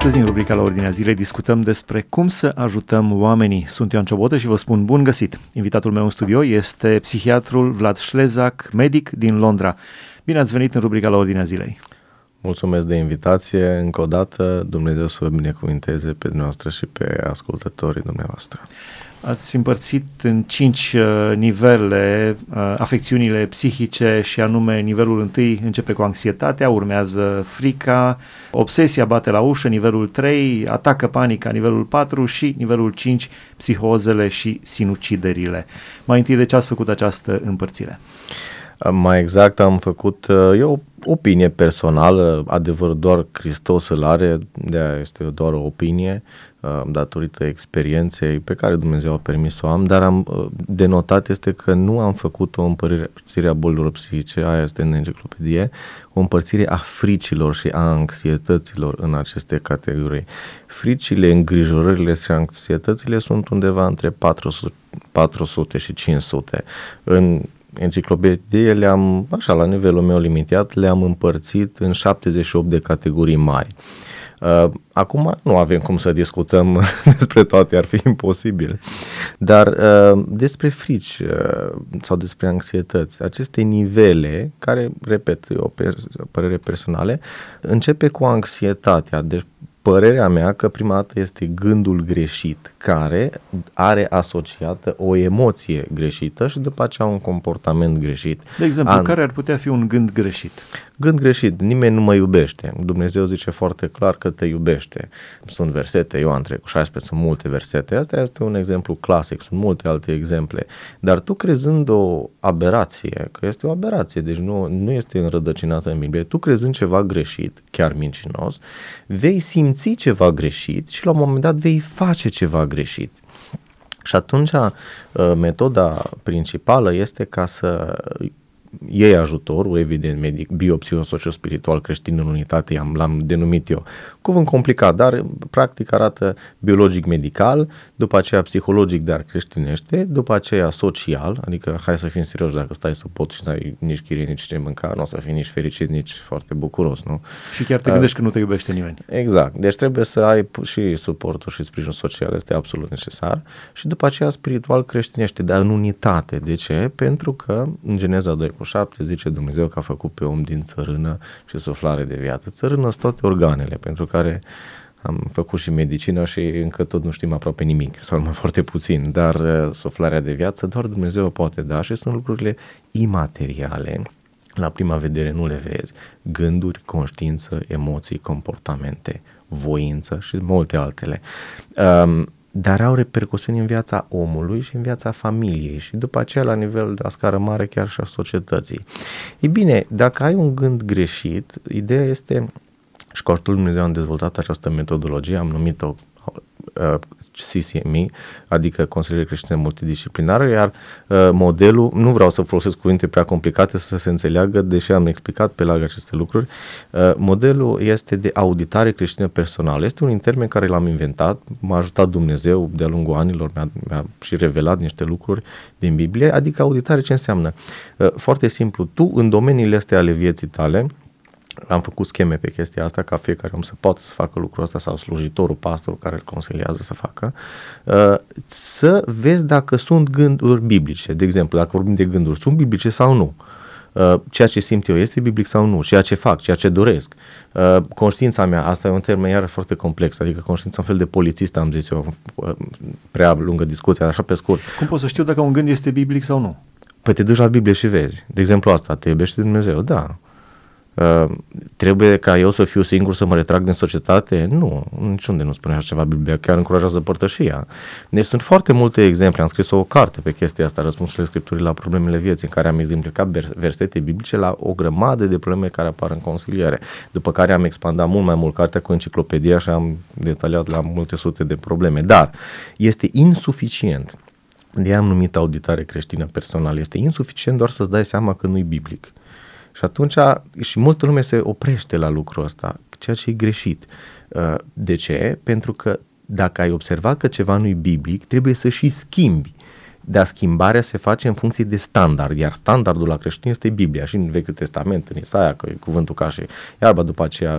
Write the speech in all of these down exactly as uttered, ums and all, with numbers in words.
Astăzi, în rubrica La Ordinea Zilei, discutăm despre cum să ajutăm oamenii. Sunt Ioan Ciobotă și vă spun bun găsit. Invitatul meu în studio este psihiatrul Vlad Șlezac, medic din Londra. Bine ați venit în rubrica La Ordinea Zilei. Mulțumesc de invitație. Încă o dată, Dumnezeu să vă binecuvinteze pe dumneavoastră și pe ascultătorii dumneavoastră. Ați împărțit în cinci uh, nivele uh, afecțiunile psihice și anume nivelul întâi începe cu anxietatea, urmează frica, obsesia bate la ușă, nivelul trei, atacă panica, nivelul patru și nivelul cinci, psihozele și sinuciderile. Mai întâi, de ce ați făcut această împărțire? Mai exact am făcut, e o opinie personală, adevăr doar Hristos îl are, de-aia este doar o opinie, datorită experienței pe care Dumnezeu a permis să o am, dar am denotat este că nu am făcut o împărțire a bolilor psihice, aia este în enciclopedie, o împărțire a fricilor și a anxietăților în aceste categorii. Fricile, îngrijorările și anxietățile sunt undeva între patru sute și cinci sute. În enciclopedie le-am, așa la nivelul meu limitat, le-am împărțit în șaptezeci și opt de categorii mari. Uh, acum nu avem cum să discutăm despre toate, ar fi imposibil, dar uh, despre frici uh, sau despre anxietăți, aceste nivele, care, repet, e o pers- părere personală, începe cu anxietatea, deci părerea mea că prima dată este gândul greșit, care are asociată o emoție greșită și după aceea un comportament greșit. De exemplu, An... care ar putea fi un gând greșit? Gând greșit, nimeni nu mă iubește. Dumnezeu zice foarte clar că te iubește. Sunt versete, Ioan trei cu șaisprezece, sunt multe versete. Asta este un exemplu clasic, sunt multe alte exemple. Dar tu crezând o aberație, că este o aberație, deci nu, nu este înrădăcinată în Biblie, tu crezând ceva greșit, chiar mincinos, vei simți ceva greșit și la un moment dat vei face ceva greșit. Și atunci metoda principală este ca să iei ajutorul, evident, medic, biopsihosocial-spiritual creștin în unitate, am, l-am denumit eu. Cuvânt complicat, dar practic arată biologic-medical, după aceea psihologic, dar creștinește, după aceea social, adică hai să fim serioși, dacă stai sub pot și n-ai nici chirie, nici ce mânca, nu o să fii nici fericit, nici foarte bucuros, nu? Și chiar te gândești uh, că nu te iubește nimeni. Exact, deci trebuie să ai și suportul și sprijinul social, este absolut necesar. Și după aceea spiritual creștinește, dar în unitate. De ce? Pentru că în Geneza doi cu șapte zice Dumnezeu că a făcut pe om din țărână și suflare de viață. Țărână sunt toate organele pentru care am făcut și medicină și încă tot nu știm aproape nimic, sau mai foarte puțin, dar uh, suflarea de viață doar Dumnezeu o poate da și sunt lucrurile imateriale. La prima vedere nu le vezi. Gânduri, conștiință, emoții, comportamente, voință și multe altele. Um, dar au repercusiuni în viața omului și în viața familiei și după aceea la nivel de la scară mare chiar și a societății. Ei bine, dacă ai un gând greșit, ideea este, și cu ajutorul Lui Dumnezeu am dezvoltat această metodologie, am numit-o uh, C C M I, adică Consiliere Creștine Multidisciplinară, iar uh, modelul, nu vreau să folosesc cuvinte prea complicate să se înțeleagă, deși am explicat pe larg aceste lucruri, uh, modelul este de auditare creștină personală. Este un termen care l-am inventat, m-a ajutat Dumnezeu de-a lungul anilor, mi-a, mi-a și revelat niște lucruri din Biblie, adică auditare ce înseamnă? Uh, foarte simplu, tu în domeniile astea ale vieții tale, am făcut scheme pe chestia asta ca fiecare om să poată să facă lucrul ăsta sau slujitorul, pastorul care îl consiliază să facă, să vezi dacă sunt gânduri biblice. De exemplu, dacă vorbim de gânduri, sunt biblice sau nu? Ceea ce simt eu este biblic sau nu? Ceea ce fac, ceea ce doresc. Conștiința mea, asta e un termen iară foarte complex, adică conștiința un fel de polițist, am zis eu, prea lungă discuție, așa pe scurt. Cum pot să știu dacă un gând este biblic sau nu? Păi te duci la Biblie și vezi. De exemplu asta, te iubește Dumnezeu? Da. Uh, trebuie ca eu să fiu singur să mă retrag din societate? Nu, niciunde nu spune așa ceva Biblia, chiar încurajează părtășia. Deci sunt foarte multe exemple, am scris o carte pe chestia asta, Răspunsurile Scripturii la problemele vieții, în care am exemplificat versete biblice la o grămadă de probleme care apar în consiliere, după care am expandat mult mai mult cartea cu enciclopedia și am detaliat la multe sute de probleme, dar este insuficient. De-aia am numit auditare creștină personală, este insuficient doar să-ți dai seama că nu-i biblic. Și atunci, și multă lume se oprește la lucrul ăsta, ceea ce e greșit. De ce? Pentru că dacă ai observat că ceva nu e biblic, trebuie să și schimbi. Dar schimbarea se face în funcție de standard, iar standardul la creștin este Biblia și în Vechiul Testament, în Isaia, că e cuvântul ca și iarba, după aceea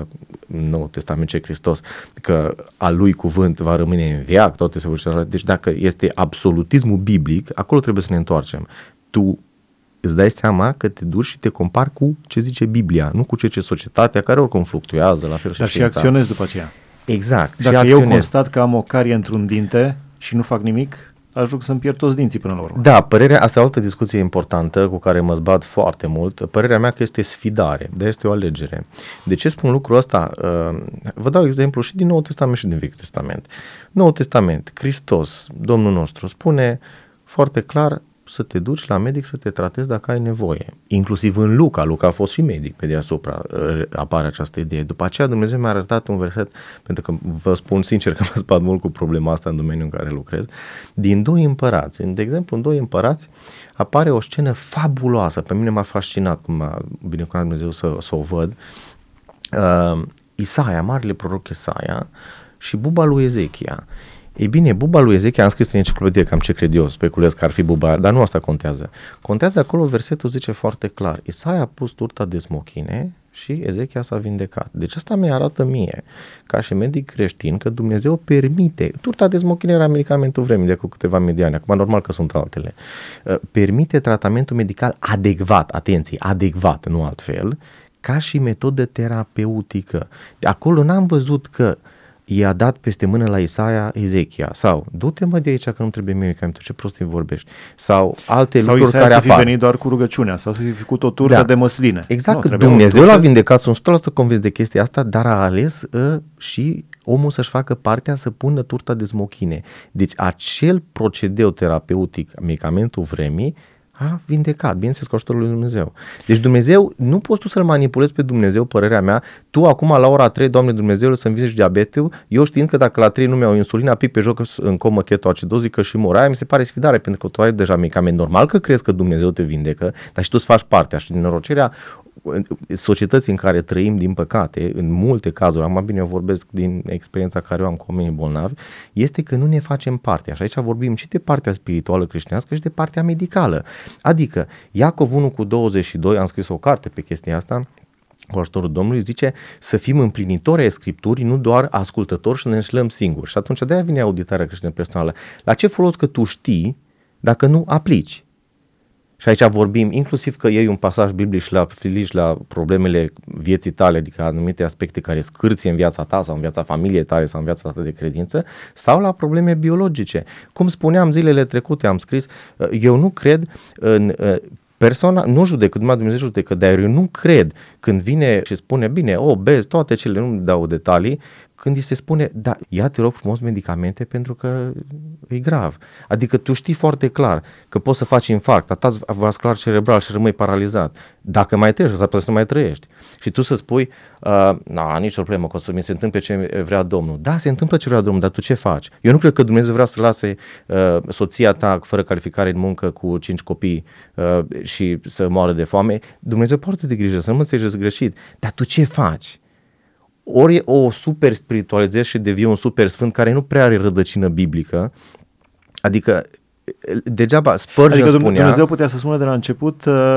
în Noul Testament ce Hristos, că al lui cuvânt va rămâne în veac, toate se vor ști. Deci dacă este absolutismul biblic, acolo trebuie să ne întoarcem. Tu îți dai seama că te duci și te compari cu ce zice Biblia, nu cu ce ce societatea, care oricum fluctuează la fel și Dar și știința. acționezi după aceea. Exact. Dacă eu constat că am o carie într-un dinte și nu fac nimic, ajung să-mi pierd toți dinții până la urmă. Da, părerea, asta e o altă discuție importantă cu care mă zbat foarte mult. Părerea mea că este sfidare, dar este o alegere. De ce spun lucrul ăsta? Vă dau exemplu și din Noul Testament și din Vechiul Testament. Noul Testament, Hristos, Domnul nostru, spune foarte clar să te duci la medic să te tratezi dacă ai nevoie. Inclusiv în Luca, Luca a fost și medic pe deasupra, apare această idee. După aceea Dumnezeu mi-a arătat un verset, pentru că vă spun sincer că mă zbat mult cu problema asta în domeniul în care lucrez, din Doi Împărați. De exemplu, în Doi Împărați apare o scenă fabuloasă, pe mine m-a fascinat cum m-a binecuvântat Dumnezeu să, să o văd. Uh, Isaia, marele proroc Isaia și buba lui Ezechia. Ei bine, buba lui Ezechia, am scris în enciclopedie cam ce cred eu, speculez că ar fi buba, dar nu asta contează. Contează acolo, versetul zice foarte clar, Isaia a pus turta de smochine și Ezechia s-a vindecat. Deci asta mi arată mie, ca și medic creștin, că Dumnezeu permite, turta de smochine era medicamentul vremii de cu câteva mii de ani, acum normal că sunt altele, permite tratamentul medical adecvat, atenție, adecvat, nu altfel, ca și metodă terapeutică. De acolo n-am văzut că i-a dat peste mână la Isaia Ezechia sau du-te mă de aici că nu trebuie medicament, ce prostii vorbești, sau alte sau lucruri Isaia care să fi apar. venit doar cu rugăciunea sau să fi făcut o turtă Da. de măsline. Exact, nu, că Dumnezeu turtă... l-a vindecat, sunt o sută la sută convins de chestia asta, dar a ales uh, și omul să-și facă partea să pună turta de smochine. Deci acel procedeu terapeutic, medicamentul vremii, a vindecat, bineînțeles, cu ajutorul lui Dumnezeu. Deci Dumnezeu, nu poți tu să-L manipulezi pe Dumnezeu, părerea mea, tu acum la ora trei, Doamne Dumnezeule, să-mi vindești diabetul, eu știind că dacă la trei nu mi-au insulina, pic pe joc în comă ketoacidozică și mor, aia mi se pare sfidare, pentru că tu ai deja medicament. Normal că crezi că Dumnezeu te vindecă, dar și tu îți faci partea și din norocirea societății în care trăim, din păcate, în multe cazuri, am bine eu vorbesc din experiența care eu am cu oamenii bolnavi, este că nu ne facem partea. Și aici vorbim și de partea spirituală creștinească și de partea medicală. Adică, Iacov unu cu douăzeci și doi, am scris o carte pe chestia asta, cu ajutorul Domnului, zice să fim împlinitori ai Scripturii, nu doar ascultători și ne înșelăm singuri. Și atunci de-aia vine auditarea creștină personală. La ce folos că tu știi dacă nu aplici? Și aici vorbim inclusiv că iei un pasaj biblic și le aplici la problemele vieții tale, adică anumite aspecte care scârție în viața ta sau în viața familiei tale sau în viața ta de credință, sau la probleme biologice. Cum spuneam zilele trecute, am scris, eu nu cred în persoana, nu judecă, numai Dumnezeu judecă, dar eu nu cred când vine și spune, bine, obez, toate cele, nu dau detalii, când îi se spune, da, ia te rog frumos medicamente pentru că e grav. Adică tu știi foarte clar că poți să faci infarct, atac vascular cerebral și rămâi paralizat. Dacă mai trăiești, s-ar putea să nu mai trăiești. Și tu să spui, uh, na, nicio problemă, că o să mi se întâmple ce vrea Domnul. Da, se întâmplă ce vrea Domnul, dar tu ce faci? Eu nu cred că Dumnezeu vrea să lase uh, soția ta fără calificare în muncă cu cinci copii uh, și să moară de foame. Dumnezeu poartă de grijă, să nu mă înțelegeți greșit. Dar tu ce faci? Ori o super spiritualizezi și devii un super sfânt care nu prea are rădăcină biblică, adică degeaba Spurgeon adică spunea... Dumnezeu putea să spună de la început uh,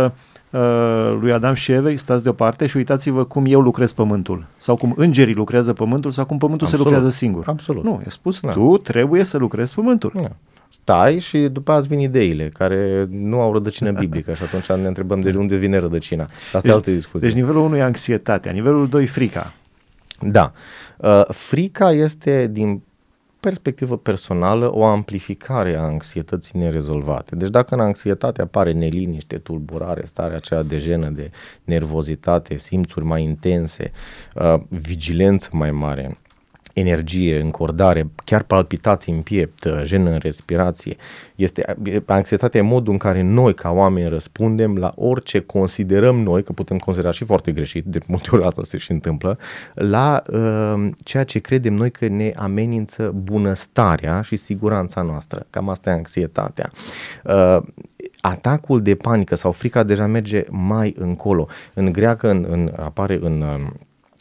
uh, lui Adam și Eve, stați deoparte și uitați-vă cum eu lucrez pământul, sau cum îngerii lucrează pământul, sau cum pământul Absolut. se lucrează singur. Absolut. Nu, e spus, Da. tu trebuie să lucrezi pământul. Da. Stai și după aia îți vin ideile care nu au rădăcină biblică și atunci ne întrebăm de unde vine rădăcina. Asta deci, e altă discuție. Deci nivelul unu e anxietatea, nivelul doi frica. Da. Uh, frica este, din perspectivă personală, o amplificare a anxietății nerezolvate. Deci dacă în anxietate apare neliniște, tulburare, starea aceea de jenă, de nervozitate, simțuri mai intense, uh, vigilență mai mare, energie, încordare, chiar palpitații în piept, jenă în respirație. Este, anxietatea e modul în care noi, ca oameni, răspundem la orice considerăm noi, că putem considera și foarte greșit, de multe ori asta se și întâmplă, la uh, ceea ce credem noi că ne amenință bunăstarea și siguranța noastră. Cam asta e anxietatea. Uh, atacul de panică sau frica deja merge mai încolo. În greacă în, în, apare în... Uh,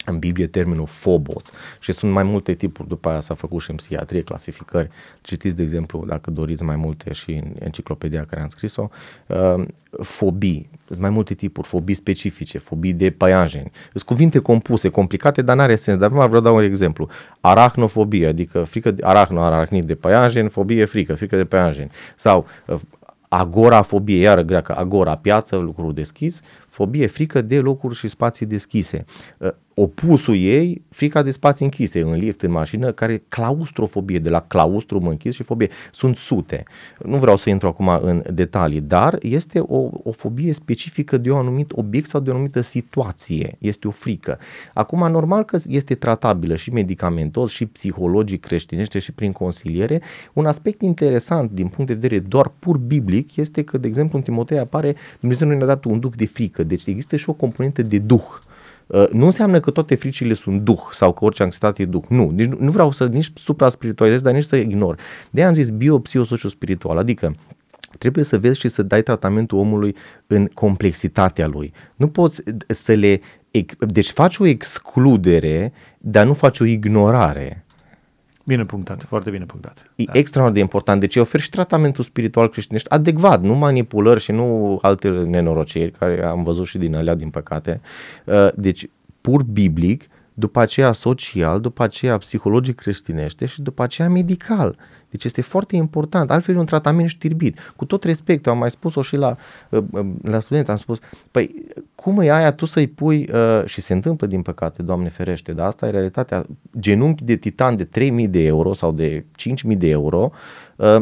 în Biblie termenul phobos și sunt mai multe tipuri, după aia s-a făcut și în psihiatrie clasificări, citiți de exemplu dacă doriți mai multe și în enciclopedia care am scris-o, uh, fobii, sunt mai multe tipuri, fobii specifice, fobii de păianjeni, sunt cuvinte compuse, complicate, dar n-are sens, dar vreau să dau un exemplu, arachnofobie, adică frică de arachno, arachnid de păianjeni, fobie frică, frică de păianjeni, sau uh, agorafobie, iară greacă, agora, piață, lucruri deschis, fobie, frică de locuri și spații deschise. Opusul ei, frica de spații închise, în lift, în mașină, care e claustrofobie, de la claustru închis și fobie. Sunt sute. Nu vreau să intru acum în detalii, dar este o, o fobie specifică de un anumit obiect sau de o anumită situație. Este o frică. Acum, normal că este tratabilă și medicamentos și psihologic creștinește și prin consiliere. Un aspect interesant din punct de vedere doar pur biblic este că, de exemplu, în Timotei apare Dumnezeu ne-a dat un duh de frică. Deci există și o componentă de duh. Nu înseamnă că toate fricile sunt duh sau că orice anxietate e duh. Nu, deci nu vreau să nici supra-spiritualizez, dar nici să ignor. De-aia am zis bio-psiho-socio-spiritual, adică trebuie să vezi și să dai tratamentul omului în complexitatea lui. Nu poți să le... Deci faci o excludere, dar nu faci o ignorare. Bine punctat, foarte bine punctat. E da. Extraordinar de important. Deci oferi și tratamentul spiritual creștinești adecvat, nu manipulări și nu alte nenorociri, care am văzut și din alea, din păcate. Deci pur biblic, după aceea social, după aceea psihologic creștinește și după aceea medical. Deci este foarte important, altfel e un tratament știrbit. Cu tot respectul, am mai spus-o și la, la studenți, am spus, păi cum e aia tu să-i pui, uh, și se întâmplă din păcate, Doamne ferește, dar asta e realitatea, genunchi de titan de trei mii de euro sau de cinci mii de euro, uh,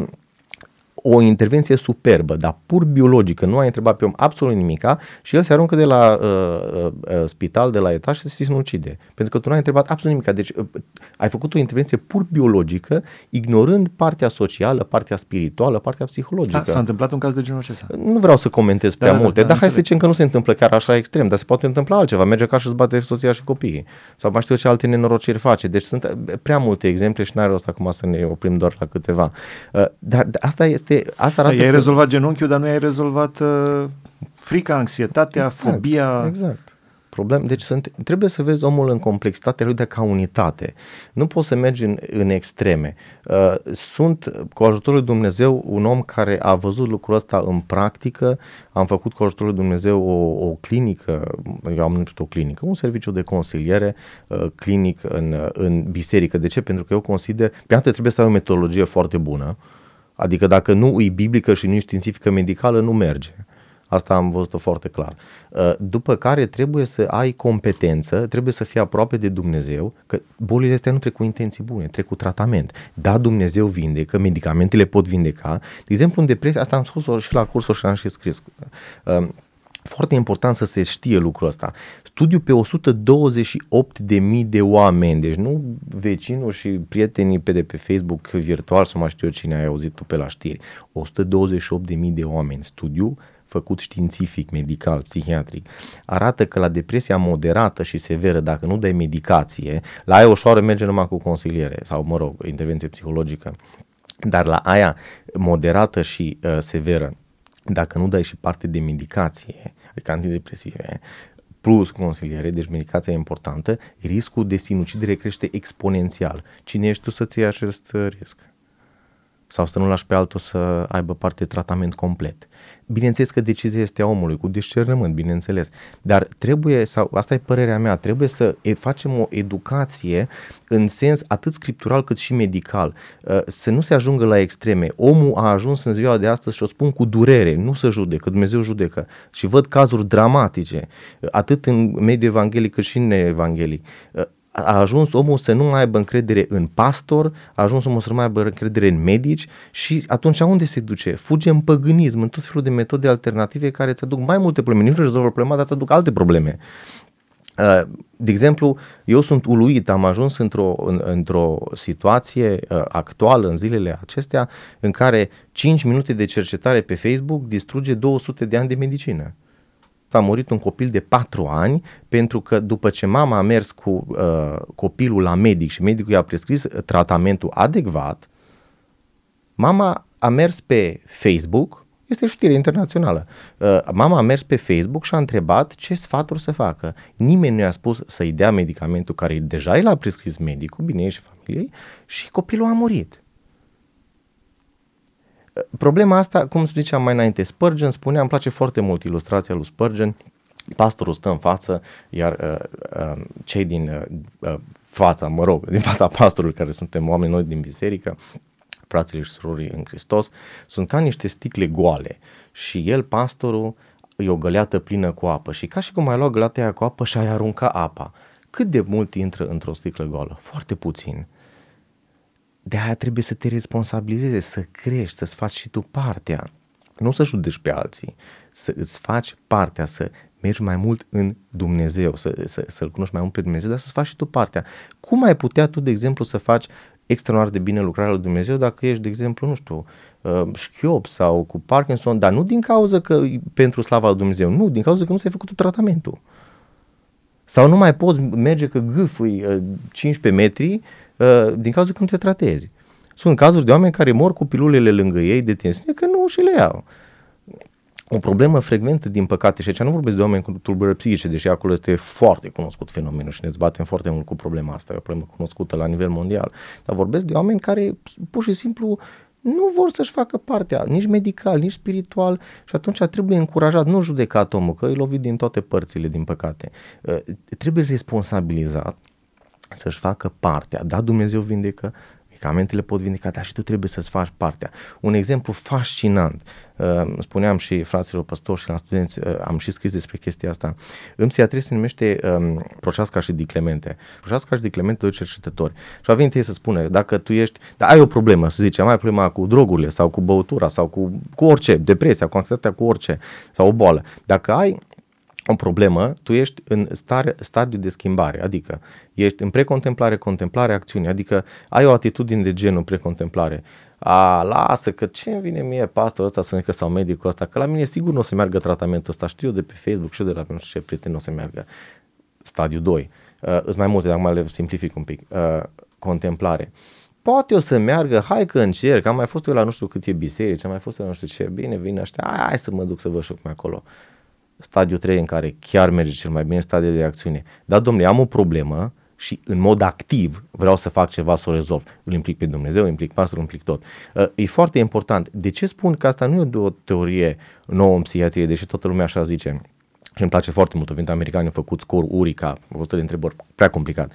o intervenție superbă, dar pur biologică, nu ai întrebat pe om absolut nimica și el se aruncă de la uh, uh, spital, de la etaj și se sinucide. Pentru că tu nu ai întrebat absolut nimica. Deci uh, ai făcut o intervenție pur biologică, ignorând partea socială, partea spirituală, partea psihologică. Da, s-a întâmplat un caz de genul acesta. Nu vreau să comentez prea da, multe, da, dar hai să zicem că nu se întâmplă chiar așa extrem, dar se poate întâmpla altceva. Merge acasă și îți bate soția și copiii. Sau mai știu ce alte nenorociri face. Deci sunt prea multe exemple și n-are rost acum să ne oprim doar la câteva. Uh, dar asta este Asta arată ai că... rezolvat genunchiul, dar nu ai rezolvat uh, frica, anxietatea, exact, fobia. Exact. Problem. Deci sunt, trebuie să vezi omul în complexitatea lui de ca unitate. Nu poți să mergi în, în extreme. Uh, sunt, cu ajutorul lui Dumnezeu, un om care a văzut lucrul ăsta în practică. Am făcut cu ajutorul lui Dumnezeu o, o clinică, eu am numit o clinică, un serviciu de consiliere uh, clinic în, în biserică. De ce? Pentru că eu consider, pe atât trebuie să ai o metodologie foarte bună. Adică dacă nu e biblică și nu e științifică medicală, nu merge. Asta am văzut-o foarte clar. După care trebuie să ai competență, trebuie să fii aproape de Dumnezeu, că bolile astea nu trec cu intenții bune, trec cu tratament. Da, Dumnezeu vindecă, medicamentele pot vindeca. De exemplu, în depresie, asta am spus și la cursul și am și scris. Foarte important să se știe lucrul ăsta. Studiu pe o sută douăzeci și opt de mii de oameni, deci nu vecinul și prietenii pe de pe Facebook virtual sau mai știu eu cine ai auzit tu pe la știri. o sută douăzeci și opt de mii de oameni. Studiu făcut științific, medical, psihiatric. Arată că la depresia moderată și severă, dacă nu dai medicație, la aia ușoară merge numai cu consiliere sau, mă rog, intervenție psihologică. Dar la aia moderată și uh, severă, dacă nu dai și parte de medicație, adică antidepresive, plus consiliere, deci medicația e importantă, riscul de sinucidere crește exponențial. Cine ești tu să-ți iei acest risc? Sau să nu lași pe altul să aibă parte de tratament complet. Bineînțeles că decizia este a omului, cu discernământ, bineînțeles, dar trebuie, sau asta e părerea mea, trebuie să facem o educație în sens atât scriptural cât și medical, să nu se ajungă la extreme. Omul a ajuns în ziua de astăzi și o spun cu durere, nu să judecă, Dumnezeu judecă și văd cazuri dramatice, atât în mediul evanghelic cât și în neevanghelic. A ajuns omul să nu mai aibă încredere în pastor, a ajuns omul să nu mai aibă încredere în medici și atunci unde se duce? Fuge în păgânism, în tot felul de metode alternative care îți aduc mai multe probleme. Nici nu rezolvă problema, dar îți aduc alte probleme. De exemplu, eu sunt uluit, am ajuns într-o, în, într-o situație actuală în zilele acestea în care cinci minute de cercetare pe Facebook distruge două sute de ani de medicină. A murit un copil de patru ani pentru că după ce mama a mers cu uh, copilul la medic și medicul i-a prescris tratamentul adecvat, mama a mers pe Facebook Este știre internațională. Uh, mama a mers pe Facebook și a întrebat ce sfaturi să facă. Nimeni nu i-a spus să-i dea medicamentul care deja l-a prescris medicul, bine ei și familiei, și copilul a murit. Uh, problema asta, cum ziceam mai înainte, Spurgeon spunea, îmi place foarte mult ilustrația lui Spurgeon, pastorul stă în față, iar uh, uh, cei din uh, uh, fața, mă rog, din fața pastorului, care suntem oameni noi din biserică, frații și surorii în Hristos, sunt ca niște sticle goale și el, pastorul, e o găleată plină cu apă și ca și cum ai luat găleata aia cu apă și ai arunca apa. Cât de mult intră într-o sticlă goală? Foarte puțin. De aia trebuie să te responsabilizeze, să crești, să-ți faci și tu partea. Nu să judeci pe alții, să îți faci partea, să mergi mai mult în Dumnezeu, să, să, să-L cunoști mai mult pe Dumnezeu, dar să-ți faci și tu partea. Cum ai putea tu, de exemplu, să faci extraordinar de bine lucrarea lui Dumnezeu dacă ești, de exemplu, nu știu, șchiop sau cu Parkinson, dar nu din cauza că pentru slava lui Dumnezeu, nu, din cauza că nu ți-ai făcut tratamentul. Sau nu mai poți merge că gâfâi cincisprezece metri din cauza că nu te tratezi. Sunt cazuri de oameni care mor cu pilulele lângă ei de tensiune că nu și le iau. O problemă frecventă, din păcate, și aici nu vorbesc de oameni cu tulburări psihice, deși acolo este foarte cunoscut fenomenul și ne zbatem foarte mult cu problema asta, e o problemă cunoscută la nivel mondial, dar vorbesc de oameni care pur și simplu nu vor să-și facă partea, nici medical, nici spiritual, și atunci trebuie încurajat, nu judecat omul, că îi lovit din toate părțile, din păcate. Trebuie responsabilizat să-și facă partea, da, Dumnezeu vindecă, medicamentele pot vindeca, dar și tu trebuie să-ți faci partea. Un exemplu fascinant, uh, spuneam și fraților păstori și la studenți, uh, am și scris despre chestia asta, în psihiatrie se numește um, Proceasca și Diclemente. Proceasca și Diclemente, doi cercetători. Și a venit ei să spună, dacă tu ești, dar ai o problemă, să zicem, ai problema cu drogurile sau cu băutura sau cu, cu orice, depresia, cu anxietatea, cu orice, sau o boală. Dacă ai o problemă, tu ești în stare, stadiu de schimbare, adică ești în precontemplare, contemplare, acțiune, adică ai o atitudine de genul precontemplare. A, lasă că ce îmi vine mie pastorul ăsta să zică sau medicul ăsta, că la mine sigur nu o să meargă tratamentul ăsta, știu eu de pe Facebook și eu de la nu știu ce prieten nu o să meargă. Stadiu doi, uh, îs mai multe, acum le simplific un pic, uh, contemplare. Poate o să meargă, hai că încerc, am mai fost eu la nu știu cât e biserici, am mai fost eu la nu știu ce, bine, vine ăștia, hai, hai să mă duc să vă șuc mai acolo. Stadiul trei în care chiar merge cel mai bine, stadiul de acțiune. Dar, domnule, am o problemă și în mod activ vreau să fac ceva să o rezolv. Îl implic pe Dumnezeu, îl implic pastorul, îl implic tot. E foarte important. De ce spun că asta nu e o teorie nouă în psihiatrie, deși toată lumea așa zice? Și îmi place foarte mult. Vin americanii au făcut scor Urica, o sută de întrebări, prea complicat.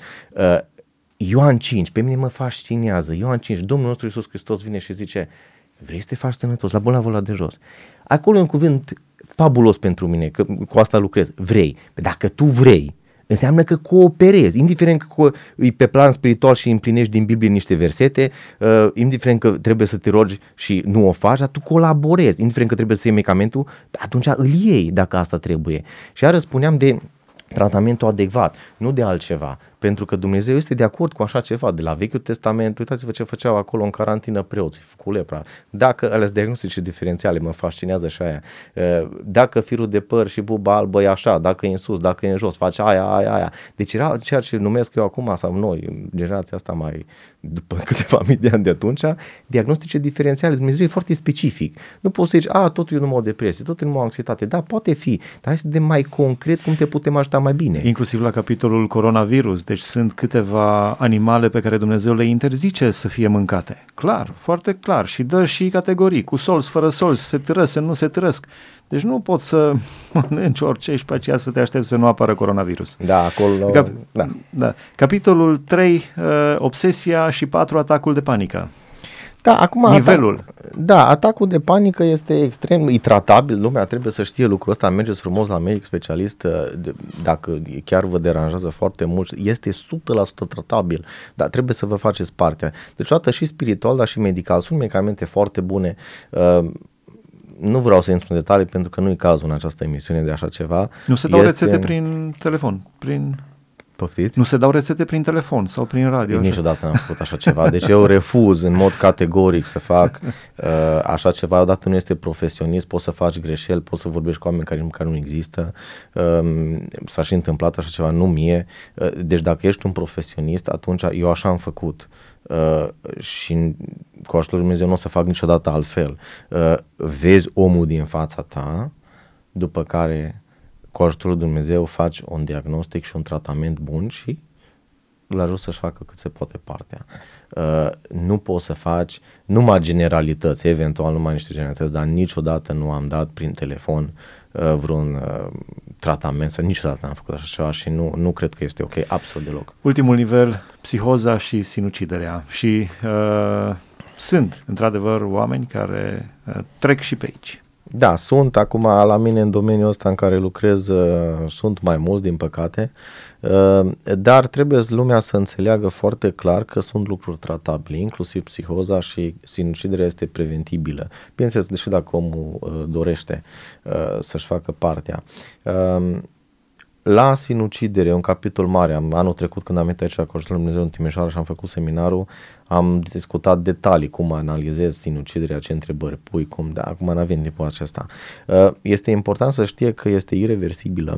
Ioan cinci, pe mine mă fascinează. Ioan cinci, Domnul nostru Iisus Hristos vine și zice, vrei să te faci sănătos, la bolnavă la de jos. Acolo e un cuvânt fabulos pentru mine, că cu asta lucrez, vrei. Dacă tu vrei, înseamnă că cooperezi, indiferent că e pe plan spiritual și împlinești din Biblie niște versete, uh, indiferent că trebuie să te rogi și nu o faci, dar tu colaborezi, indiferent că trebuie să iei medicamentul, atunci îl iei dacă asta trebuie. Și iară spuneam de tratamentul adecvat, nu de altceva, pentru că Dumnezeu este de acord cu așa ceva, de la Vechiul Testament, uitați-vă ce făceau acolo în carantină preoții cu lepra, dacă ales diagnostice diferențiale, mă fascinează și aia, dacă firul de păr și buba albă e așa, dacă e în sus, dacă e în jos, face aia, aia, aia, deci era ceea ce numesc eu acum, sau noi, generația asta mai, după câteva mii de ani de atunci, diagnostice diferențiale, Dumnezeu e foarte specific, nu poți să zici, a, totul e numai o depresie, totul e numai o anxietate, da, poate fi, dar hai să vedem mai concret cum te putem ajuta mai bine. Inclusiv la capitolul coronavirus, deci sunt câteva animale pe care Dumnezeu le interzice să fie mâncate. Clar, foarte clar. Și dă și categorii, cu solzi, fără solzi, se târăsc, nu se târăsc. Deci nu poți să mănânci orice și pe aceea să te aștepți să nu apară coronavirus. Da, acolo... Cap- da. Da. Capitolul trei, uh, obsesia, și patru, atacul de panică. Da, acum nivelul. Atac, da, atacul de panică este extrem, e tratabil, lumea trebuie să știe lucrul ăsta, mergeți frumos la medic specialist, dacă chiar vă deranjează foarte mult, este o sută la sută tratabil, dar trebuie să vă faceți partea. Deci, odată și spiritual, dar și medical, sunt medicamente foarte bune, nu vreau să intru în detalii pentru că nu e cazul în această emisiune de așa ceva. Nu se dau este... rețete prin telefon, prin... Poftiți? Nu se dau rețete prin telefon sau prin radio? Eu niciodată n-am făcut așa ceva, deci eu refuz în mod categoric să fac uh, așa ceva. Odată nu este profesionist, poți să faci greșeli, poți să vorbești cu oameni care, care nu există, uh, s-a și întâmplat așa ceva, nu mie. Uh, deci dacă ești un profesionist, atunci eu așa am făcut. Uh, și cu ajutorul lui Dumnezeu nu o să fac niciodată altfel. Uh, vezi omul din fața ta, după care cu ajutorul lui Dumnezeu faci un diagnostic și un tratament bun și îl ajut să-și facă cât se poate partea. Uh, nu poți să faci numai generalități, eventual numai niște generalități, dar niciodată nu am dat prin telefon uh, vreun uh, tratament, sau niciodată n-am făcut așa ceva și nu, nu cred că este ok, absolut deloc. Ultimul nivel, psihoza și sinuciderea. Și uh, sunt, într-adevăr, oameni care uh, trec și pe aici. Da, sunt acum la mine în domeniul ăsta în care lucrez, uh, sunt mai mulți din păcate, uh, dar trebuie lumea să înțeleagă foarte clar că sunt lucruri tratabile, inclusiv psihoza și sinuciderea este preventibilă. Bineînțeles, deși dacă omul uh, dorește uh, să-și facă partea. Uh, La sinucidere, un capitol mare, am, anul trecut când am venit aici cu ajutorul lui Dumnezeu în Timișoara și am făcut seminarul, am discutat detalii, cum analizez sinuciderea, ce întrebări pui, cum, da, acum n-avem timpul acesta. Este important să știe că este ireversibilă,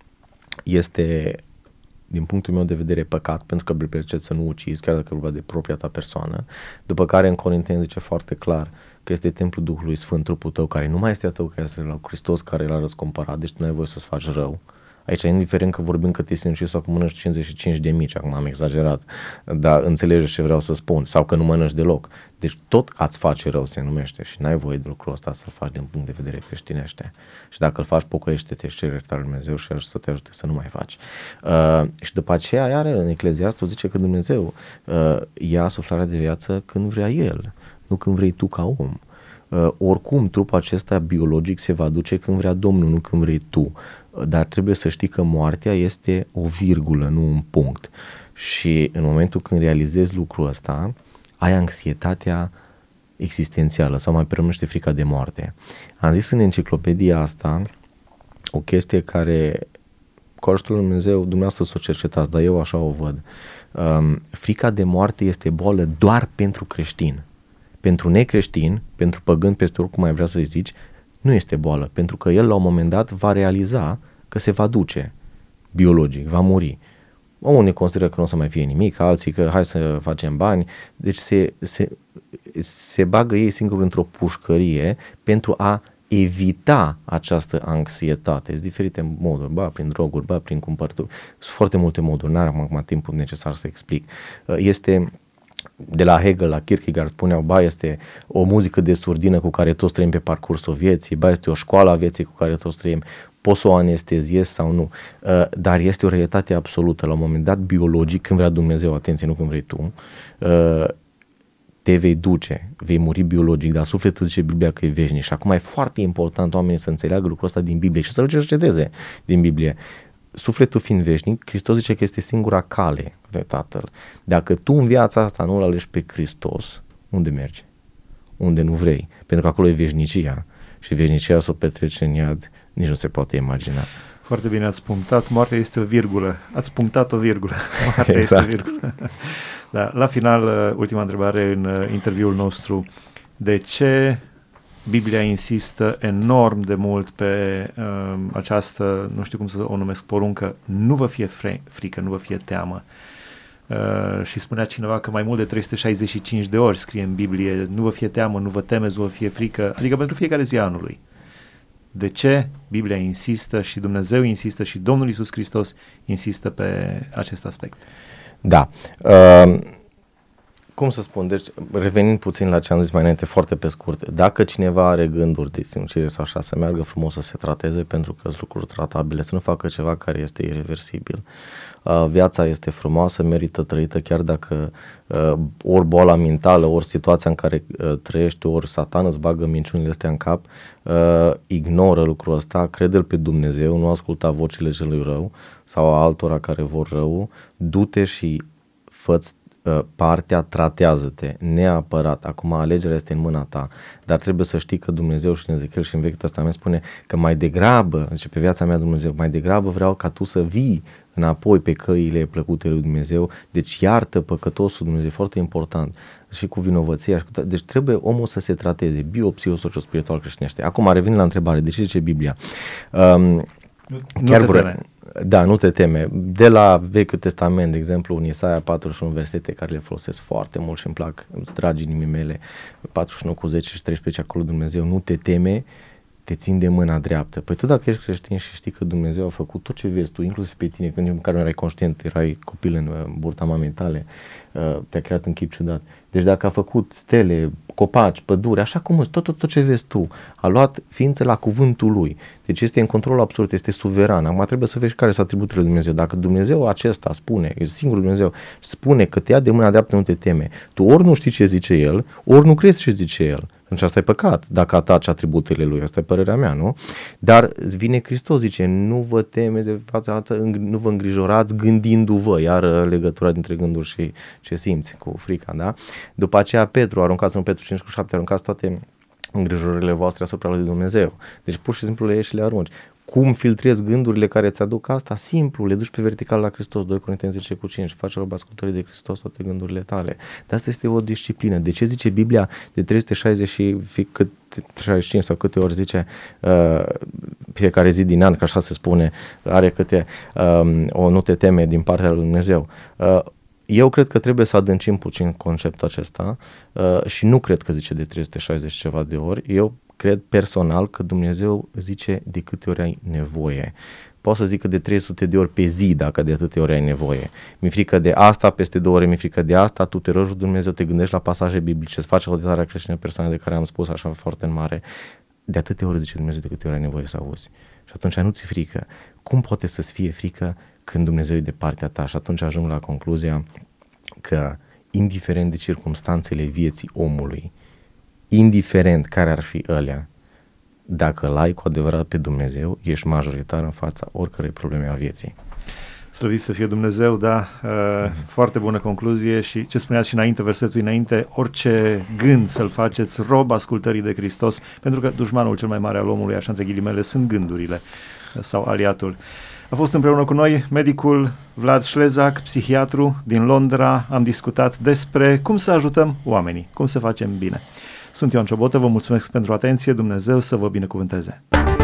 este, din punctul meu de vedere, păcat, pentru că plăceți să nu ucizi, chiar dacă e vorba de propria ta persoană, după care în Corinteni zice foarte clar că este templul Duhului Sfânt, trupul tău, care nu mai este a tău, care este la Hristos, care l-a răscumpărat, deci tu nu ai voie să-ți faci rău. Aici, indiferent că vorbim că te sinucizi sau că mănânci cincizeci și cinci de mici, acum am exagerat, dar înțelegeți ce vreau să spun, sau că nu mănânci deloc. Deci tot ați face rău se numește și n-ai voie de lucrul ăsta să-l faci din punct de vedere creștinește. Și dacă îl faci, pocăiește-te și ceri iertarea lui Dumnezeu și să te ajute să nu mai faci. Uh, și după aceea, iar în Ecleziastul zice că Dumnezeu uh, ia suflarea de viață când vrea El, nu când vrei tu ca om. Uh, oricum, trupul acesta biologic se va duce când vrea Domnul, nu când vrei tu. Dar trebuie să știi că moartea este o virgulă, nu un punct. Și în momentul când realizezi lucrul ăsta, ai anxietatea existențială sau mai prenumește frica de moarte. Am zis în enciclopedia asta o chestie care, cu ajutorul lui Dumnezeu, dumneavoastră să o cercetați, dar eu așa o văd. Um, frica de moarte este boală doar pentru creștin. Pentru necreștin, pentru păgân, peste oricum mai vrea să-i zici, nu este boală, pentru că el la un moment dat va realiza că se va duce biologic, va muri. Unii consideră că nu o să mai fie nimic, alții că hai să facem bani, deci se, se, se bagă ei singuri într-o pușcărie pentru a evita această anxietate. Sunt diferite moduri, ba prin droguri, ba prin cumpărături, sunt foarte multe moduri, n-am acum timpul necesar să explic. Este... De la Hegel la Kierkegaard spuneau, ba este o muzică de surdină cu care toți trăim pe parcursul vieții, ba este o școală a vieții cu care toți trăim, poți să o anesteziezi sau nu, uh, dar este o realitate absolută. La un moment dat, biologic, când vrea Dumnezeu, atenție, nu când vrei tu, uh, te vei duce, vei muri biologic, dar sufletul zice Biblia că e veșnic. Și acum e foarte important oamenii să înțeleagă lucrul ăsta din Biblie și să-l cerceteze din Biblie. Sufletul fiind veșnic, Hristos zice că este singura cale de Tatăl. Dacă tu în viața asta nu-L alegi pe Hristos, unde mergi? Unde nu vrei? Pentru că acolo e veșnicia și veșnicia să o petrece în iad, nici nu se poate imagina. Foarte bine ați punctat, moartea este o virgulă. Ați punctat o virgulă. Moartea exact. Este o virgulă. Da, la final, ultima întrebare în interviul nostru. De ce Biblia insistă enorm de mult pe uh, această, nu știu cum să o numesc, poruncă, nu vă fie fre- frică, nu vă fie teamă. Uh, și spunea cineva că mai mult de trei sute șaizeci și cinci de ori scrie în Biblie, nu vă fie teamă, nu vă temeți, nu vă fie frică, adică pentru fiecare zi a anului. De ce Biblia insistă și Dumnezeu insistă și Domnul Iisus Hristos insistă pe acest aspect? Da. Uh... Cum să spun, deci revenind puțin la ce am zis mai înainte, foarte pe scurt, dacă cineva are gânduri de sinucidere sau așa, să meargă frumos să se trateze, pentru că sunt lucruri tratabile, să nu facă ceva care este irreversibil. Uh, viața este frumoasă, merită trăită, chiar dacă uh, ori boala mentală, ori situația în care uh, trăiești, ori Satan îți bagă minciunile astea în cap, uh, ignoră lucrul ăsta, crede-L pe Dumnezeu, nu asculta vocile celui rău sau a altora care vor rău, du-te și fă-ți partea, tratează-te, neapărat. Acum alegerea este în mâna ta, dar trebuie să știi că Dumnezeu și în Ezechiel și în Vechiul Testament spune că mai degrabă, zice pe viața mea Dumnezeu, mai degrabă vreau ca tu să vii înapoi pe căile plăcute lui Dumnezeu, deci iartă păcătosul Dumnezeu, foarte important, și cu vinovăția, deci trebuie omul să se trateze, bio-psiho-socio-spiritual creștinește. Acum revin la întrebare, de ce zice Biblia? Um, nu, chiar nu te vre- teme. Da, nu te teme. De la Vechiul Testament, de exemplu, în Isaia patruzeci și unu, versete care le folosesc foarte mult și îmi plac, îmi dragi inimii mele, patruzeci și unu cu zece și treisprezece, acolo Dumnezeu nu te teme, te țin de mâna dreaptă. Păi tu dacă ești creștin și știi că Dumnezeu a făcut tot ce vezi tu, inclusiv pe tine, când în care nu erai conștient, erai copil în burta mamei tale, te-a creat în chip ciudat. Deci dacă a făcut stele, copaci, păduri, așa cum îți, tot, tot, tot ce vezi tu, a luat ființe la cuvântul lui. Deci este în control absolut, este suveran. Acum trebuie să vezi care sunt atributele lui Dumnezeu. Dacă Dumnezeu acesta spune, e singurul Dumnezeu, spune că te ia de mâna dreaptă, nu te teme, tu ori nu știi ce zice El, ori nu crezi ce zice El. Atunci asta e păcat, dacă ataci atributele lui, asta e părerea mea, nu? Dar vine Hristos, zice, nu vă temeți de fața altă, nu vă îngrijorați gândindu-vă, iar legătura dintre gânduri și ce simți cu frica, da? După aceea Petru, aruncați în Petru cinci cu șapte, aruncați toate îngrijorările voastre asupra lui Dumnezeu. Deci pur și simplu le ieși și le arunci. Cum filtrezi gândurile care ți aduc asta? Simplu, le duci pe vertical la Hristos, doi Corinteni zece cu cinci, faci rob ascultării de Hristos toate gândurile tale. Dar asta este o disciplină. De ce zice Biblia de trei sute șaizeci și șaizeci și cinci sau câte ori zice uh, fiecare zi din an, că așa se spune, are câte uh, o nu te teme din partea lui Dumnezeu. Uh, Eu cred că trebuie să adâncim puțin conceptul acesta uh, și nu cred că zice de trei sute șaizeci ceva de ori. Eu cred personal că Dumnezeu zice de câte ori ai nevoie. Pot să zic că de trei sute de ori pe zi, dacă de atâtea ori ai nevoie. Mi-e frică de asta, peste două ore mi-e frică de asta, tu te rogi Dumnezeu, te gândești la pasaje biblice, îți faci auditarea creștină persoane de care am spus așa foarte în mare. De atâtea ori zice Dumnezeu de câte ori ai nevoie să auzi. Și atunci nu ți-e frică. Cum poate să-ți fie frică când Dumnezeu e de partea ta? Și atunci ajung la concluzia că, indiferent de circumstanțele vieții omului, indiferent care ar fi alea, dacă l-ai cu adevărat pe Dumnezeu, ești majoritar în fața oricărei probleme a vieții. Slăvit să fie Dumnezeu, da, uh, mm-hmm. foarte bună concluzie și ce spuneați și înainte, versetul înainte, orice gând să-l faceți rob ascultării de Hristos, pentru că dușmanul cel mai mare al omului, așa între ghilimele, sunt gândurile sau aliatul. A fost împreună cu noi medicul Vlad Șlezac, psihiatru din Londra. Am discutat despre cum să ajutăm oamenii, cum să facem bine. Sunt Ioan Ciobotă, vă mulțumesc pentru atenție, Dumnezeu să vă binecuvânteze.